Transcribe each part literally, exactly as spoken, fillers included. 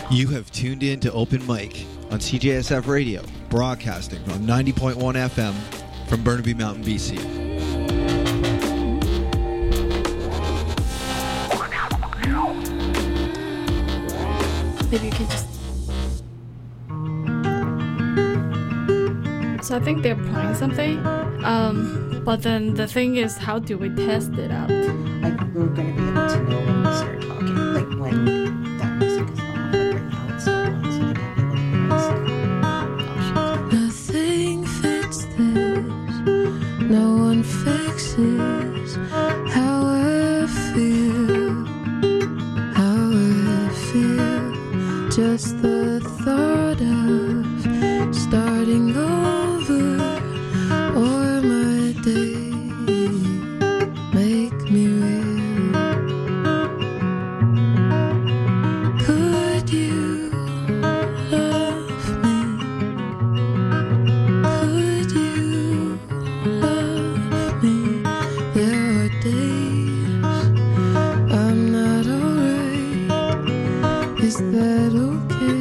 You have tuned in to Open Mic on C J S F Radio, broadcasting on ninety point one F M from Burnaby Mountain, B C. Maybe you can just... So I think they're playing something, um, but then the thing is, how do we test it out? Like, we're going to be able to know when we start talking, like when that music is off, like right now it's still on, so they might be able to hear us. Nothing fits this, no one fixes how I feel, how I feel. Just the thought of starting over or my day make me real. Could you love me? Could you love me? There are days I'm not alright. Is that okay?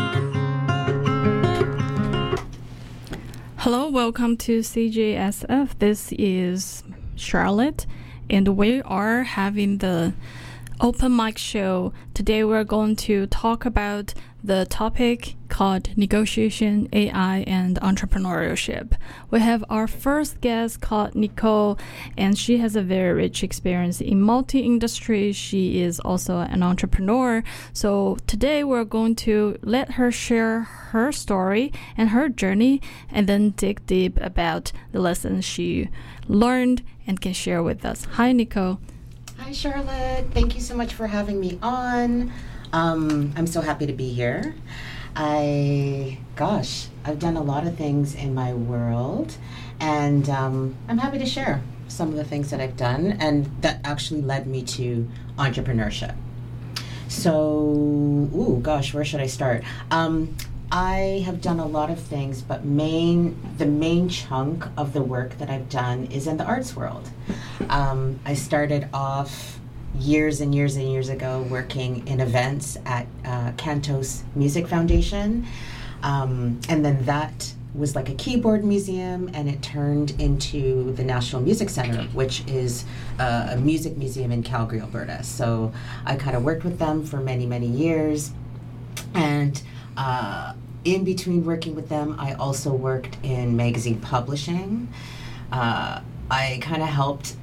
Hello, welcome to C J S F. This is Charlotte, and we are having the open mic show. Today we're going to talk about the topic called negotiation, A I, and entrepreneurship. We have our first guest called Nicole, and she has a very rich experience in multi-industry. She is also an entrepreneur. So today we're going to let her share her story and her journey, and then dig deep about the lessons she learned and can share with us. Hi, Nicole. Hi, Charlotte. Thank you so much for having me on. Um, I'm so happy to be here. I, gosh, I've done a lot of things in my world, and um, I'm happy to share some of the things that I've done, and that actually led me to entrepreneurship. So, ooh, gosh, where should I start? Um, I have done a lot of things, but main the main chunk of the work that I've done is in the arts world. Um, I started off years and years and years ago working in events at uh, Cantos Music Foundation, um, and then that was like a keyboard museum, and it turned into the National Music Center, which is uh, a music museum in Calgary, Alberta. So I kind of worked with them for many, many years, and uh, in between working with them, I also worked in magazine publishing. Uh, I kind of helped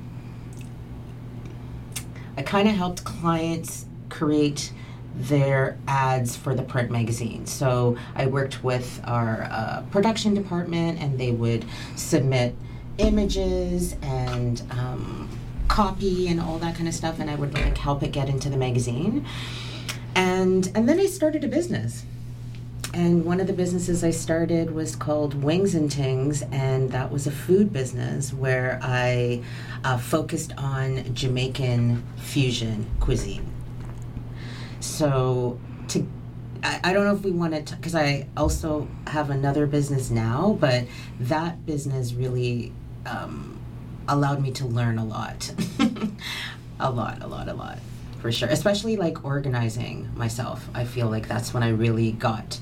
I kind of helped clients create their ads for the print magazine. So I worked with our uh, production department, and they would submit images and um, copy and all that kind of stuff, and I would like help it get into the magazine. And and then I started a business. And one of the businesses I started was called Wings and Tings, and that was a food business where I uh, focused on Jamaican fusion cuisine. So, to I, I don't know if we want to, because I also have another business now, but that business really um, allowed me to learn a lot. a lot, a lot, a lot, for sure. Especially like organizing myself. I feel like that's when I really got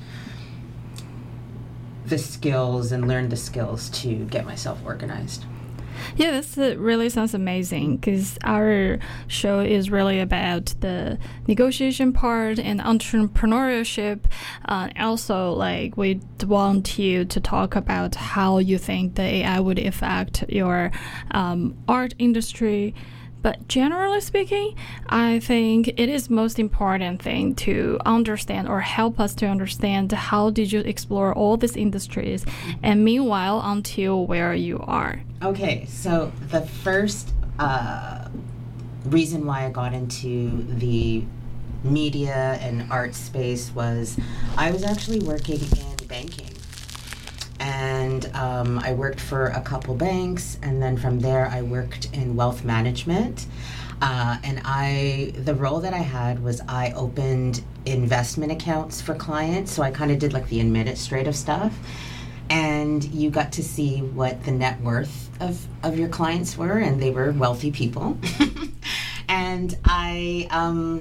the skills and learned the skills to get myself organized. Yeah, this uh, really sounds amazing, because our show is really about the negotiation part and entrepreneurship. Uh, also, like, we want you to talk about how you think the A I would affect your um, art industry. But generally speaking, I think it is most important thing to understand, or help us to understand, how did you explore all these industries, and meanwhile until where you are. Okay, so the first uh, reason why I got into the media and art space was I was actually working in banking. And um, I worked for a couple banks, and then from there I worked in wealth management. Uh, and I, the role that I had was I opened investment accounts for clients. So I kind of did like the administrative stuff. And you got to see what the net worth of, of your clients were, and they were wealthy people. And I, um,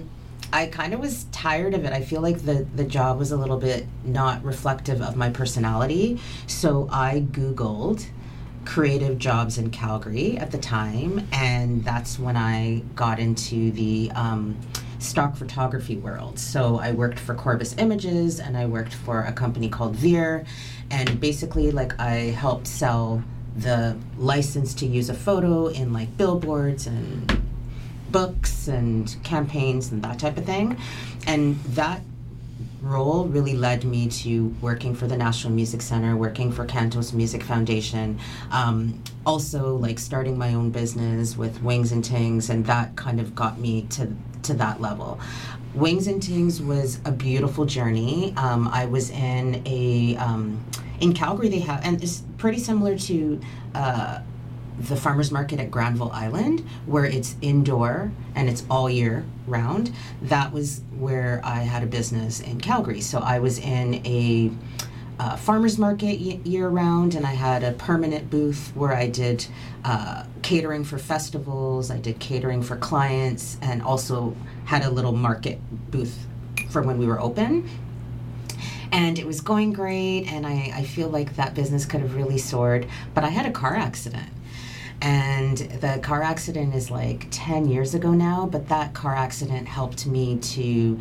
I kind of was tired of it. I feel like the, the job was a little bit not reflective of my personality. So I Googled creative jobs in Calgary at the time, and that's when I got into the um, stock photography world. So I worked for Corbis Images, and I worked for a company called Veer, and basically like I helped sell the license to use a photo in like billboards and books and campaigns and that type of thing. And that role really led me to working for the National Music Center, working for Cantos Music Foundation, um, also like starting my own business with Wings and Tings, and that kind of got me to to that level. Wings and Tings was a beautiful journey. Um, I was in a um, in Calgary. They have, and it's pretty similar to uh, the farmers market at Granville Island, where it's indoor and it's all year round. That was where I had a business in Calgary. So I was in a uh, farmers market y- year round, and I had a permanent booth where I did uh, catering for festivals, I did catering for clients, and also had a little market booth for when we were open. And it was going great, and I, I feel like that business could have really soared, but I had a car accident. And the car accident is like ten years ago now, but that car accident helped me to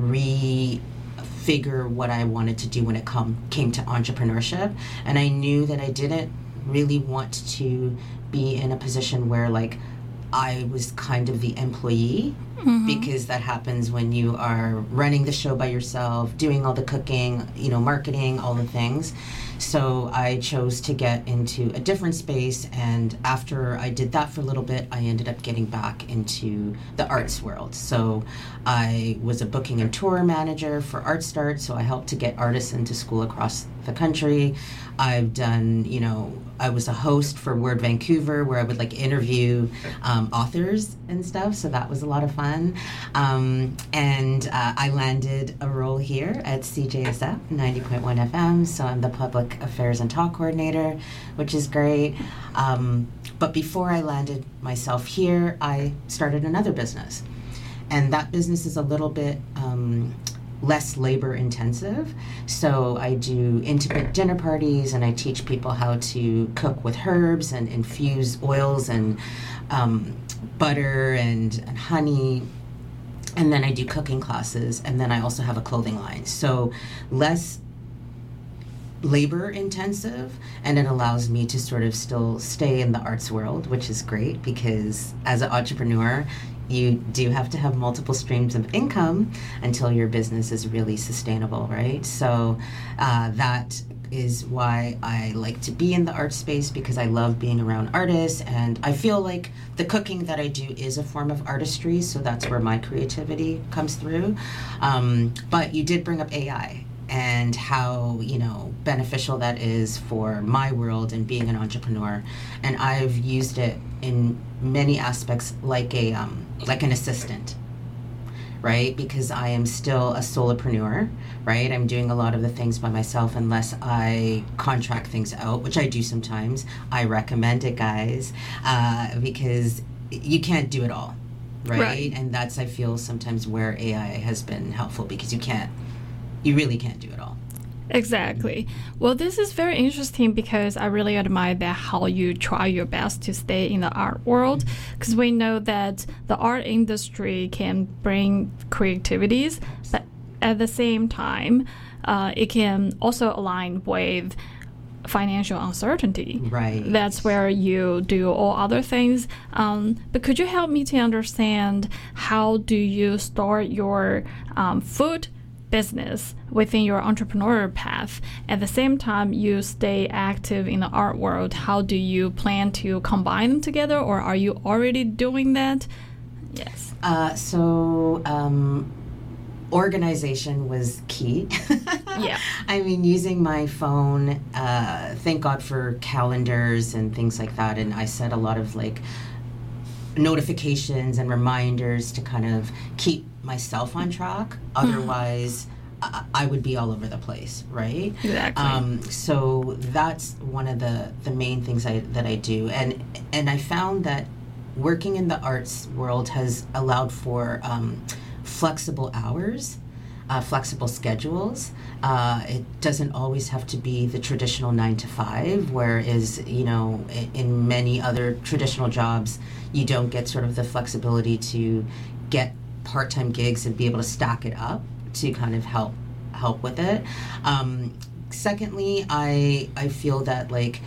refigure what I wanted to do when it come, came to entrepreneurship. And I knew that I didn't really want to be in a position where like I was kind of the employee, mm-hmm. because that happens when you are running the show by yourself, doing all the cooking, you know, marketing, all the things. So I chose to get into a different space, and after I did that for a little bit, I ended up getting back into the arts world. So I was a booking and tour manager for ArtStart, so I helped to get artists into school across the country. I've done, you know, I was a host for Word Vancouver, where I would like interview um, authors and stuff, so that was a lot of fun. Um, and uh, I landed a role here at C J S F ninety point one F M, so I'm the Public Affairs and Talk Coordinator, which is great. Um, but before I landed myself here, I started another business. And that business is a little bit um, less labor intensive. So I do intimate dinner parties, and I teach people how to cook with herbs and infuse oils and um, butter and, and honey. And then I do cooking classes, and then I also have a clothing line. So less labor intensive, and it allows me to sort of still stay in the arts world, which is great, because as an entrepreneur, you do have to have multiple streams of income until your business is really sustainable, right? So uh, that is why I like to be in the art space, because I love being around artists, and I feel like the cooking that I do is a form of artistry, so that's where my creativity comes through. Um, but you did bring up A I and how, you know, beneficial that is for my world and being an entrepreneur. And I've used it in many aspects like a um, like an assistant, right? Because I am still a solopreneur, right? I'm doing a lot of the things by myself unless I contract things out, which I do sometimes. I recommend it, guys, uh, because you can't do it all, right? right? And that's, I feel, sometimes where A I has been helpful, because you can't You really can't do it all. Exactly. Well, this is very interesting, because I really admire that how you try your best to stay in the art world, because we know that the art industry can bring creativities, but at the same time, uh, it can also align with financial uncertainty. Right. That's where you do all other things. Um, but could you help me to understand, how do you start your um, food business within your entrepreneurial path? At the same time, you stay active in the art world. How do you plan to combine them together, or are you already doing that? Yes. Uh, so um, organization was key. Yeah. I mean, using my phone, uh, thank God for calendars and things like that. And I set a lot of like notifications and reminders to kind of keep myself on track. Otherwise, I, I would be all over the place, right? Exactly. Um, so that's one of the, the main things I, that I do. And and I found that working in the arts world has allowed for um, flexible hours, uh, flexible schedules. Uh, it doesn't always have to be the traditional nine to five, whereas, you know, in, in many other traditional jobs, you don't get sort of the flexibility to get part-time gigs and be able to stack it up to kind of help help with it. Um, secondly, I I feel that, like,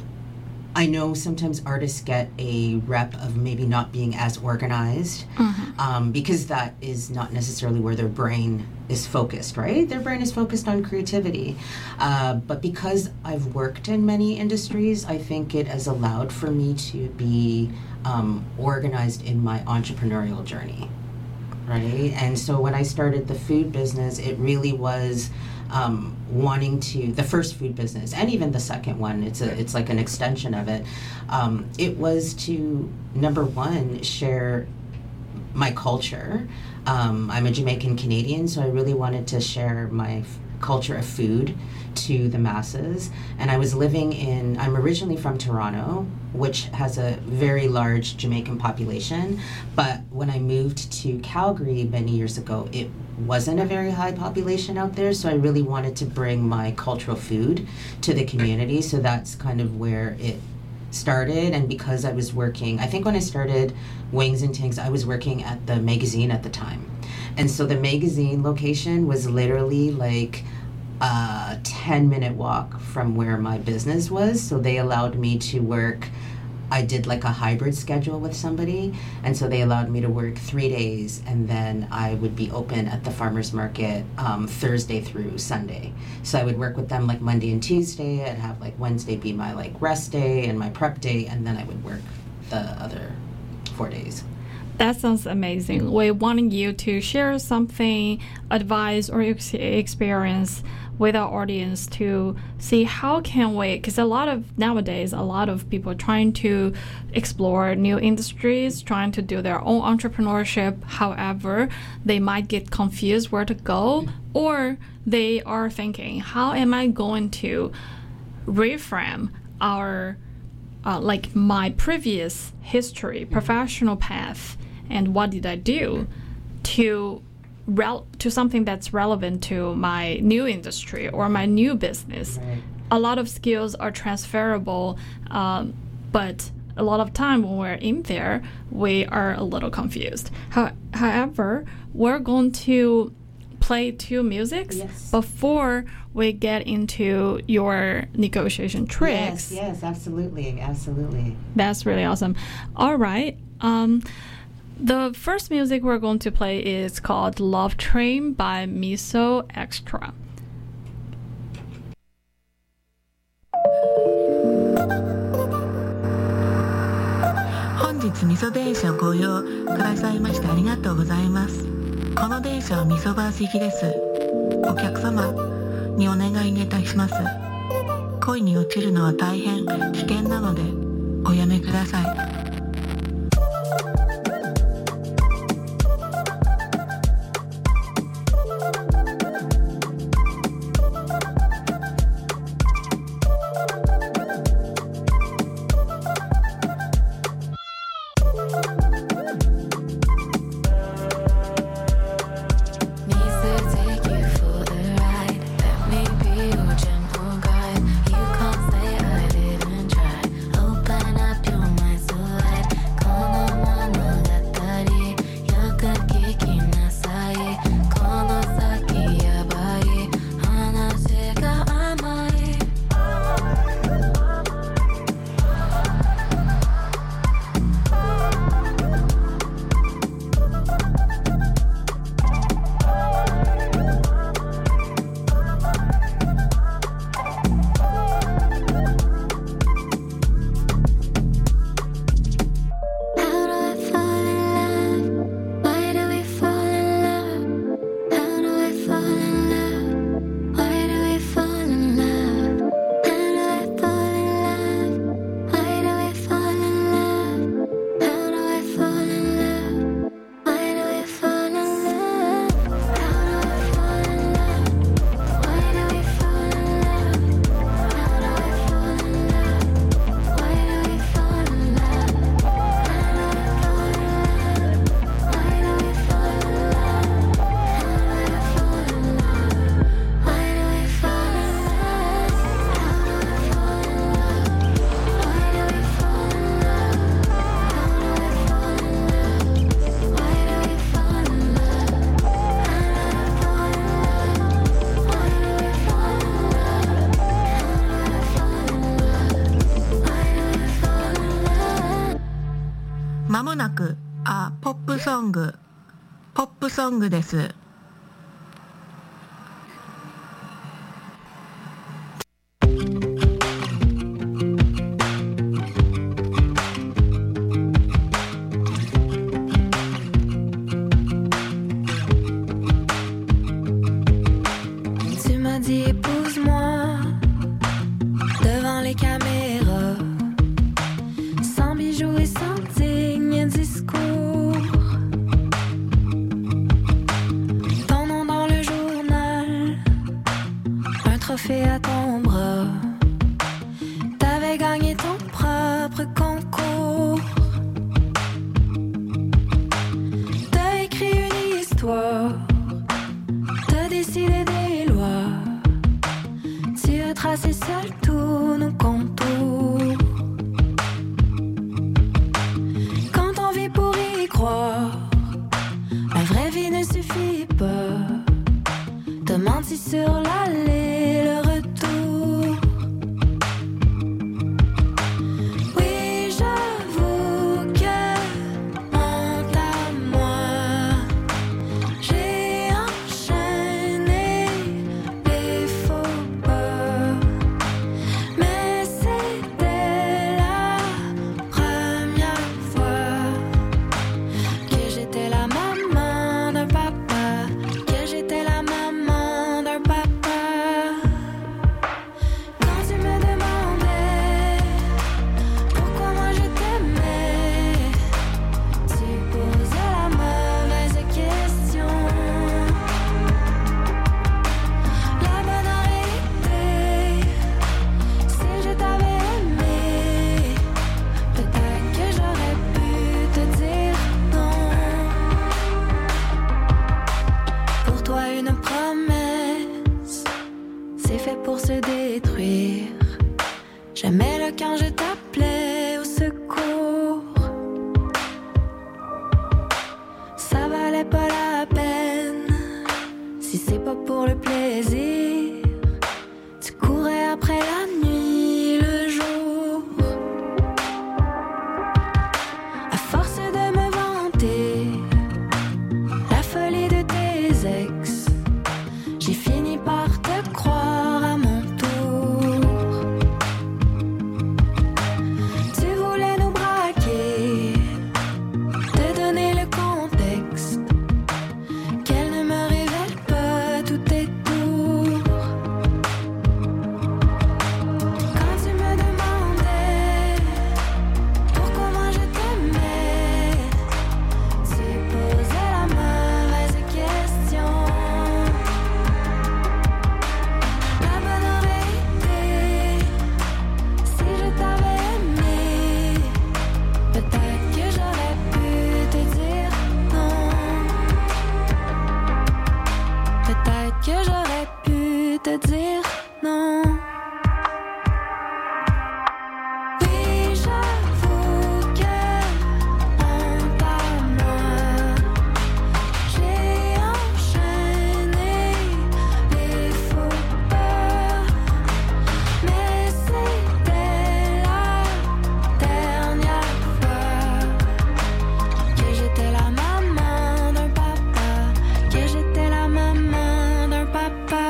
I know sometimes artists get a rep of maybe not being as organized, mm-hmm. um, because that is not necessarily where their brain is focused, right? Their brain is focused on creativity. Uh, but because I've worked in many industries, I think it has allowed for me to be um, organized in my entrepreneurial journey, right? And so when I started the food business, it really was Um, wanting to, the first food business, and even the second one, it's a, it's like an extension of it. Um, it was to, number one, share my culture. Um, I'm a Jamaican Canadian, so I really wanted to share my f- culture of food to the masses. And I was living in, I'm originally from Toronto, which has a very large Jamaican population. But when I moved to Calgary many years ago, it wasn't a very high population out there. So I really wanted to bring my cultural food to the community. So that's kind of where it started. And because I was working, I think when I started Wings and Tings, I was working at the magazine at the time. And so the magazine location was literally like a ten minute walk from where my business was. So they allowed me to work, I did like a hybrid schedule with somebody. And so they allowed me to work three days and then I would be open at the farmer's market um, Thursday through Sunday. So I would work with them like Monday and Tuesday. I'd have like Wednesday be my like rest day and my prep day. And then I would work the other four days. That sounds amazing. We wanted you to share something, advice, or ex- experience with our audience to see how can we, because a lot of nowadays, a lot of people are trying to explore new industries, trying to do their own entrepreneurship. However, they might get confused where to go, or they are thinking, how am I going to reframe our, uh, like my previous history, professional path, and what did I do to rel- to something that's relevant to my new industry or my new business. Right. A lot of skills are transferable, um, but a lot of time when we're in there, we are a little confused. How- however, we're going to play two musics yes. before we get into your negotiation tricks. Yes, yes, absolutely, absolutely. That's really awesome. All right. Um, the first music we're going to play is called Love Train by Miso Extra. 本日味噌電車ご用くださいましてありがとうございます。この電車は味噌バース行きです。お客様にお願いいたします。恋に落ちるのは大変危険なのでおやめください。 How do I fall in love? Why do we fall ング、ポップソングです。 Tu m'as dit épouse-moi devant les caméras, sans bijoux et sans digne discours. Ton nom dans le journal, un trophée à ton bras. T'avais gagné ton propre concours. T'as écrit une histoire, t'as décidé des lois. Tu as tracé seul tous nos contours. Quand on vit pour y croire, la vraie vie ne suffit pas. T'as menti sur l'aller, le retour. Oui, j'avoue que, honte à moi, j'ai enchaîné les faux pas. Mais c'était la première fois que j'étais la maman d'un papa, que j'étais la maman d'un papa. Quand tu me demandais pourquoi moi je t'aimais, tu posais la mauvaise question. La bonne réalité, si je t'avais aimé, peut-être que j'aurais pu te dire non. Pour toi une promesse, c'est fait pour se détruire. Jamais le quand je t'appelais au secours. Ça valait pas la peine, si c'est pas pour le plaisir. Tu courais après la nuit, le jour. À force de me vanter la folie de tes ex, j'ai fini par te croire à mon tour. Tu voulais nous braquer, te donner le contexte, qu'elle ne me révèle pas tout et tout. Quand tu me demandais pourquoi moi je t'aimais, tu posais la mauvaise question. La bonne réalité, si je t'avais aimé, peut-être que j'aurais pu te dire non. Peut-être que j'aurais pu te dire non. Oui, j'avoue que, honte à moi, j'ai enchaîné les faux pas. Mais c'était la dernière fois que j'étais la maman d'un papa, que j'étais la maman d'un papa.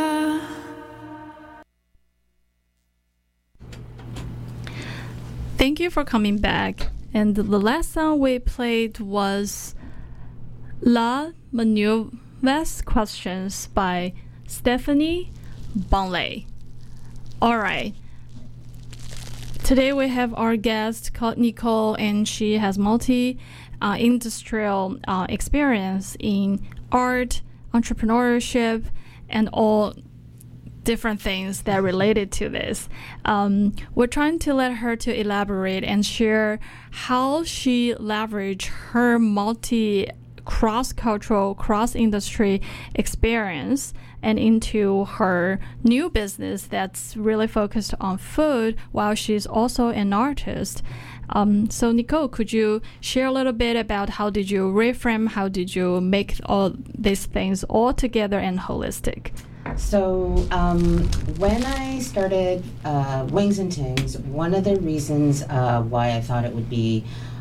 Thank you for coming back. And the last song we played was La Mauvaise Questions by Stephanie Bonley. All right. Today we have our guest called Nicole, and she has multi uh, industrial uh, experience in art, entrepreneurship, and all different things that are related to this. Um, we're trying to let her to elaborate and share how she leveraged her multi cross-cultural, cross-industry experience and into her new business that's really focused on food while she's also an artist. Um, so Nicole, could you share a little bit about how did you reframe, how did you make all these things all together and holistic? So um, when I started uh, Wings and Tings, one of the reasons uh, why I thought it would be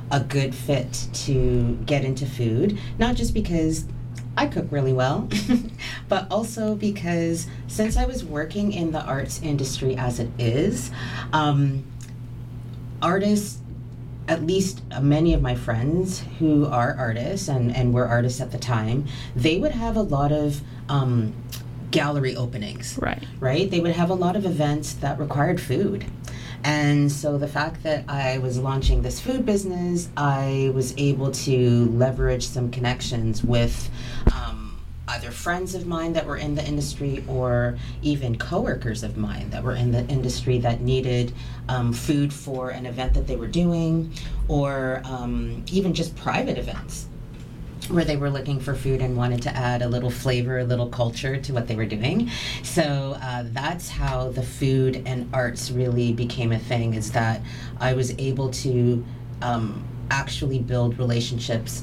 a good fit to get into food, not just because I cook really well, but also because since I was working in the arts industry as it is, um, artists, at least many of my friends who are artists and, and were artists at the time, they would have a lot of um, gallery openings. Right. Right? They would have a lot of events that required food. And so the fact that I was launching this food business, I was able to leverage some connections with um, either friends of mine that were in the industry or even coworkers of mine that were in the industry that needed um, food for an event that they were doing, or um, even just private events where they were looking for food and wanted to add a little flavor, a little culture to what they were doing. So uh, that's how the food and arts really became a thing, is that I was able to um, actually build relationships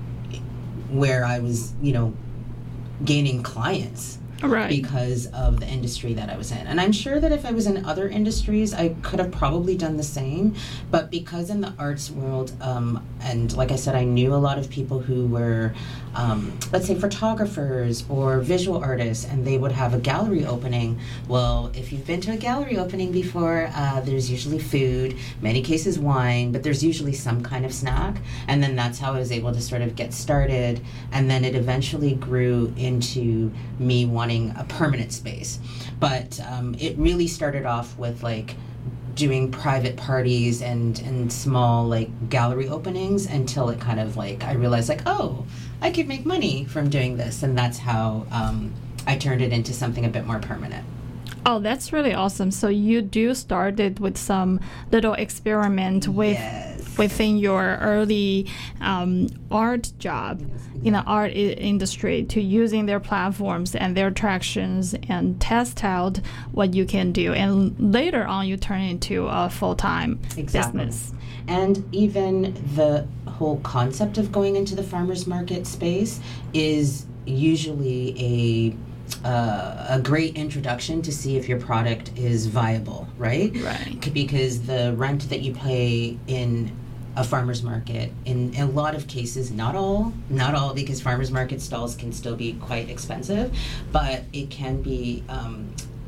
where I was, you know, gaining clients. Right. Because of the industry that I was in. And I'm sure that if I was in other industries, I could have probably done the same. But because in the arts world, um, and like I said, I knew a lot of people who were, um, let's say, photographers or visual artists, and they would have a gallery opening. Well, if you've been to a gallery opening before, uh, there's usually food, many cases wine, but there's usually some kind of snack. And then that's how I was able to sort of get started. And then it eventually grew into me wanting a permanent space. But um, it really started off with like doing private parties and and small like gallery openings until it kind of like I realized like, oh, I could make money from doing this, and that's how um, I turned it into something a bit more permanent. Oh, that's really awesome. So you do started with some little experiment with Yes. within your early um, art job Yes, in the art I- industry to using their platforms and their attractions and test out what you can do. And later on, you turn it into a full-time Exactly. business. And even the whole concept of going into the farmers market space is usually a uh, a great introduction to see if your product is viable, right? Right. C- Because the rent that you pay in a farmer's market, in a lot of cases, not all, not all, because farmer's market stalls can still be quite expensive, but it can be um,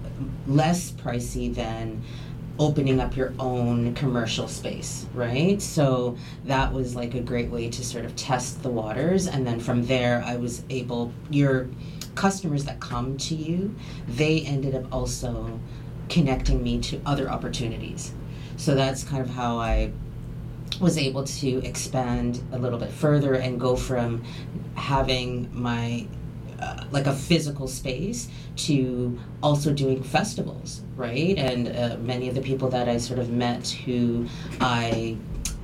less pricey than opening up your own commercial space, right? So that was like a great way to sort of test the waters. And then from there, I was able, your customers that come to you, they ended up also connecting me to other opportunities. So that's kind of how I was able to expand a little bit further and go from having my uh, like a physical space to also doing festivals, right? And uh, many of the people that I sort of met who I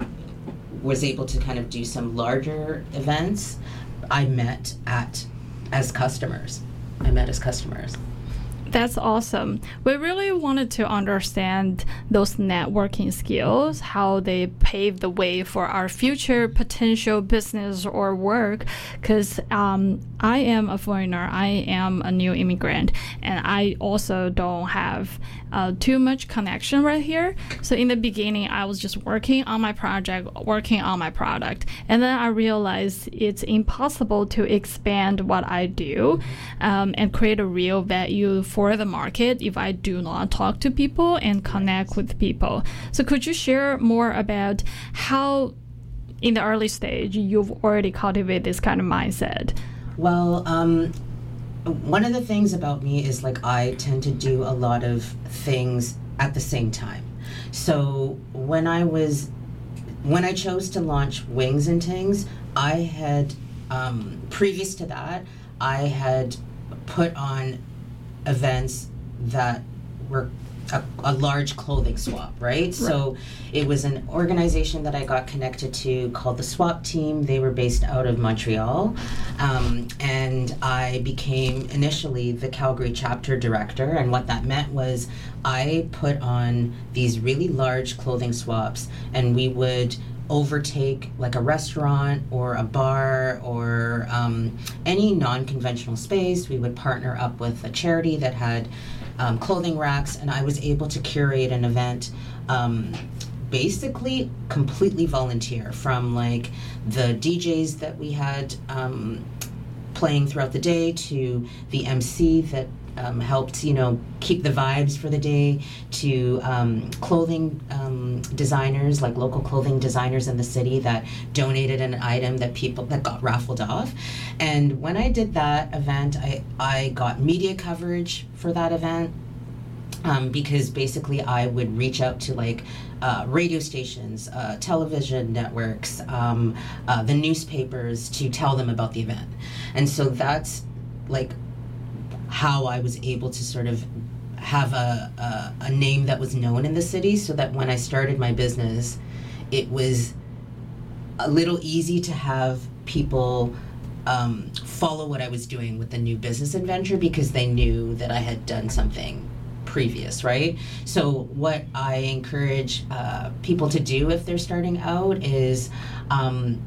was able to kind of do some larger events, I met at as customers. I met as customers. That's awesome. We really wanted to understand those networking skills, how they pave the way for our future potential business or work. Because um, I am a foreigner, I am a new immigrant, and I also don't have uh, too much connection right here. So in the beginning, I was just working on my project, working on my product, and then I realized it's impossible to expand what I do um, and create a real value for the market if I do not talk to people and connect with people. So could you share more about how in the early stage you've already cultivated this kind of mindset? Well, um, one of the things about me is like I tend to do a lot of things at the same time. So when I was, when I chose to launch Wings and Tings, I had, um, previous to that, I had put on events that were a, a large clothing swap, right? right? So it was an organization that I got connected to called the Swap Team. They were based out of Montreal. Um, and I became initially the Calgary chapter director. And what that meant was I put on these really large clothing swaps, and we would overtake like a restaurant or a bar or um, any non-conventional space. We would partner up with a charity that had um, clothing racks, and I was able to curate an event um, basically completely volunteer, from like the D Js that we had um, playing throughout the day to the M C that um, helped, you know, keep the vibes for the day, to um, clothing um, designers, like local clothing designers in the city that donated an item that people that got raffled off. And when I did that event, I, I got media coverage for that event. Um, because basically I would reach out to like uh, radio stations, uh, television networks, um, uh, the newspapers to tell them about the event. And so that's like how I was able to sort of have a, a, a name that was known in the city, so that when I started my business, it was a little easy to have people um, follow what I was doing with the new business adventure, because they knew that I had done something previous, right? So what I encourage uh, people to do if they're starting out is, um,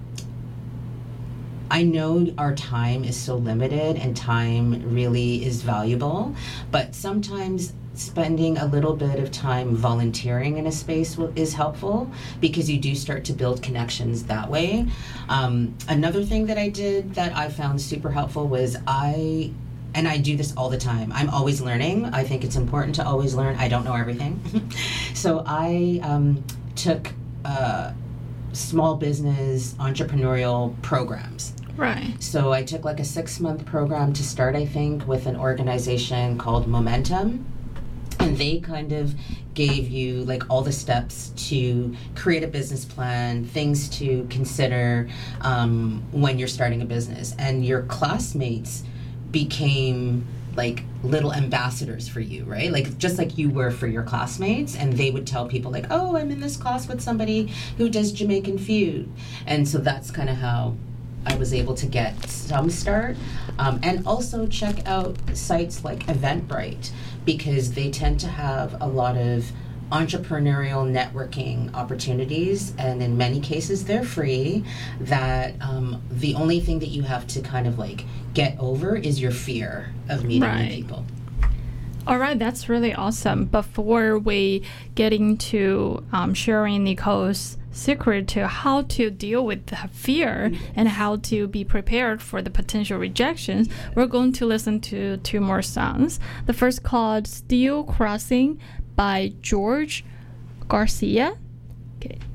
I know our time is so limited and time really is valuable, but sometimes spending a little bit of time volunteering in a space will, is helpful, because you do start to build connections that way. Um, another thing that I did that I found super helpful was I And I do this all the time. I'm always learning. I think it's important to always learn. I don't know everything. So I um, took uh, small business entrepreneurial programs. Right. So I took like a six-month program to start, I think, with an organization called Momentum. And they kind of gave you like all the steps to create a business plan, things to consider um, when you're starting a business. And your classmates became like little ambassadors for you, right? Like just like you were for your classmates, and they would tell people like, oh, I'm in this class with somebody who does Jamaican food. And so that's kind of how I was able to get some start. Um, and also check out sites like Eventbrite, because they tend to have a lot of entrepreneurial networking opportunities, and in many cases they're free, that um, the only thing that you have to kind of like get over is your fear of meeting Right. new people. All right, that's really awesome. Before we get into um, sharing Nicole's secret to how to deal with the fear and how to be prepared for the potential rejections, we're going to listen to two more songs. The first called Steel Crossing by George Garcia. Okay.